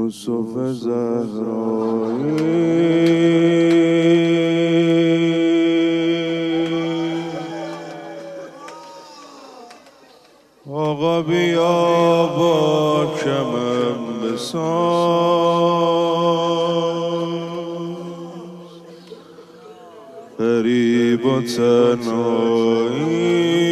یوسف زهرایی آقا بیا با کمم بساز غریب و تنهایی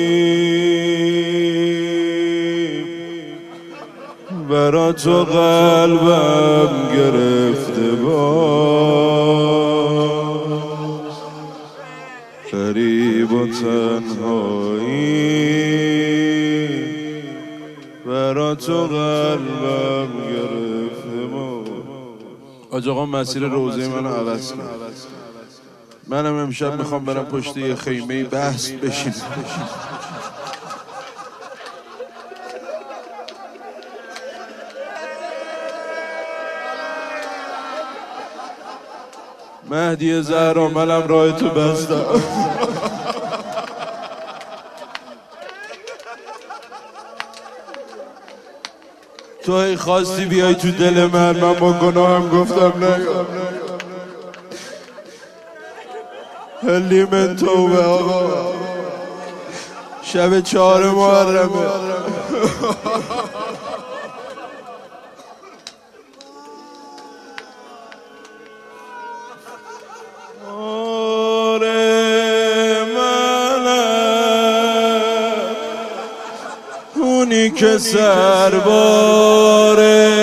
برا تو قلبم گرفته باز غریب و تنهایی برا تو قلبم گرفته باز. حاج آقا مسیر روزه منو عوض کن. منم امشب میخوام برم پشت یه خیمه بحث بشینم. مهدی زهرا منم راه تو بستم. تو هی خواستی بیای تو دل من با گناهم گفتم نه هلی من توبه آقا شب 4 محرمه اونی که سربار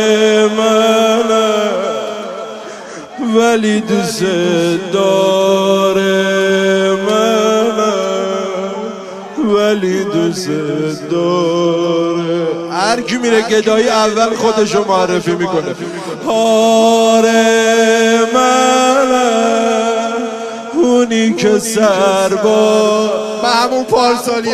منه ولی دوست داره منه ولی دوست داره. هر کی میره گدایی اول خودشو معرفی میکنه. آره منه اونی که سربار همون پارسالیم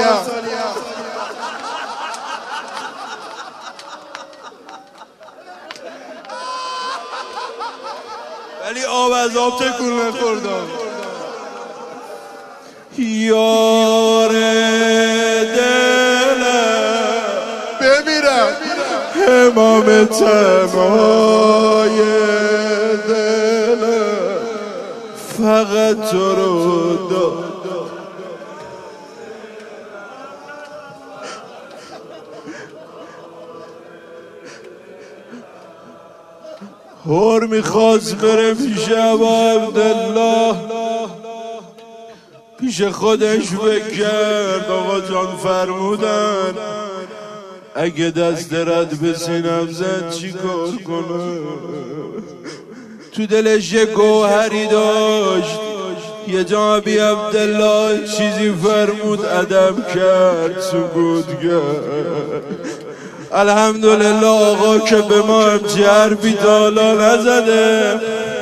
ولی آب از آب تکون نخوردم. یار دلم بمیرم امام تمای دلم فقط تو رو داد. هر میخواست بره پیش ابا عبدالله پیش خودش بکرد آقا جان فرمودن اگه دست رد به سینم زد چی کار کنه. تو دلش یه گوهری داشت یه جا بی عبدالله چیزی فرمود ادب کرد سکوت کرد. الحمدلله آقا که به ما هم جربی دالا نزده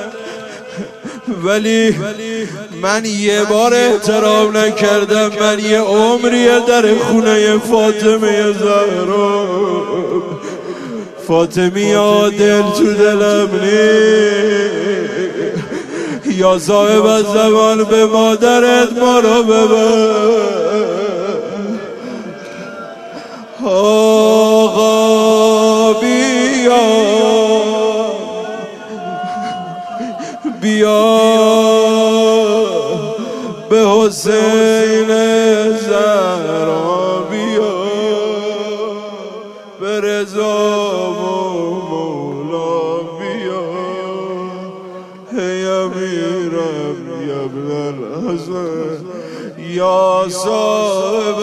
ولی من یه بار احترام نکردم. من یه عمریه در خونه فاطمه زهرا فاطمی عادل تو دلم نی یا صاحب از زمان به مادرت ما رو ببر. آقا بیا به حسین زهرا بیا به رضا مولا بیا ای امیرم یا ابن الحسن یا صاحب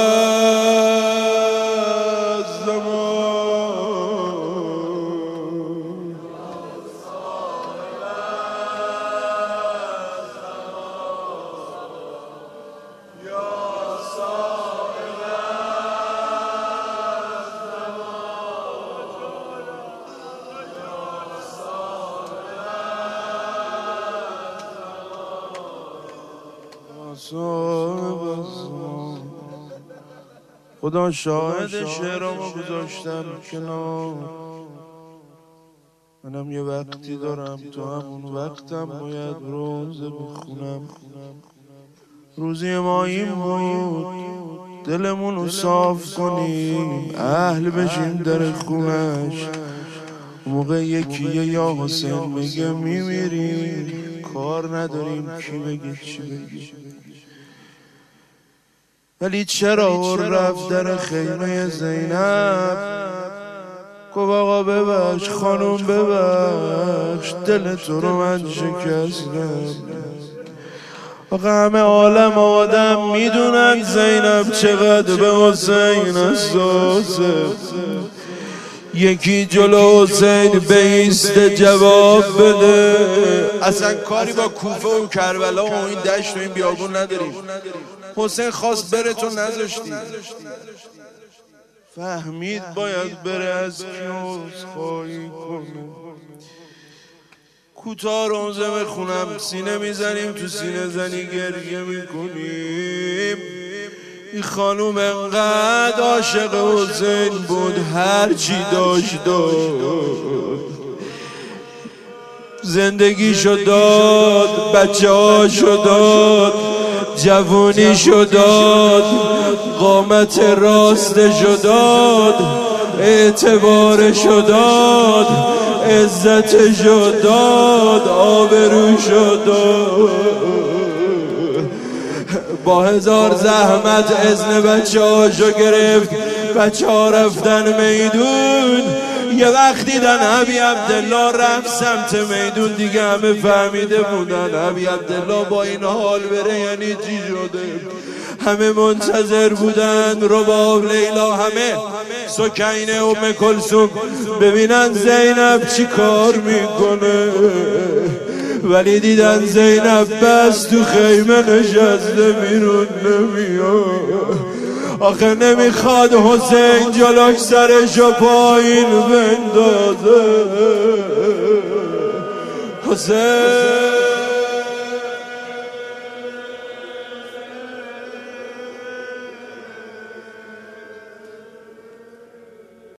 خدا شاهد شعرامو گذاشتم کنار. منم یه وقتی دارم تو همون وقتم باید روزه بخونم. روزی ما این بود دلمونو صاف کنیم اهل بشیم در خونش موقع یکیه یا حسین میگه میمیریم کار نداریم کی بگه چی بگه، ولی چرا رفت در خیمه زینب گفت آقا ببخش خانوم ببخش دل تو رو من شکستم. آقا همه عالم آدم میدونن زینب چقدر به حسین حساسه، یکی جلو حسین بیسته جواب بده. اصلا کاری با کوفه و کربلا و این دشت و این بیابون نداریم. حسین خواست بره تو نذاشتی، فهمید باید بره از کیوز خواهی کنه. کوتاه روزه بخونم سینه میزنیم تو سینه زنی گریه میکنیم. این خانوم انقدر عاشق حسین بود هرچی داشت زندگیشو داد، بچه هاشو داد، جوونیشو داد، قامت راستشو داد، اعتبارشو داد، عزتشو داد، آبروشو داد. با هزار زحمت اذن بچه هاشو گرفت، بچه ها رفتن میدون. یه وقت دیدن ابی عبدالله رفت سمت میدون، دیگه همه فهمیده بودن ابی عبدالله با این حال بره یعنی چی شده. همه منتظر بودن رباب لیلا، همه سکینه ام کلثوم ببینن زینب چی کار میکنه، ولی دیدن زینب بس تو خیمه نشسته بیرون نمیاد. آخه نمیخواد حسین جلوش سرشو پایین بندازه. حسین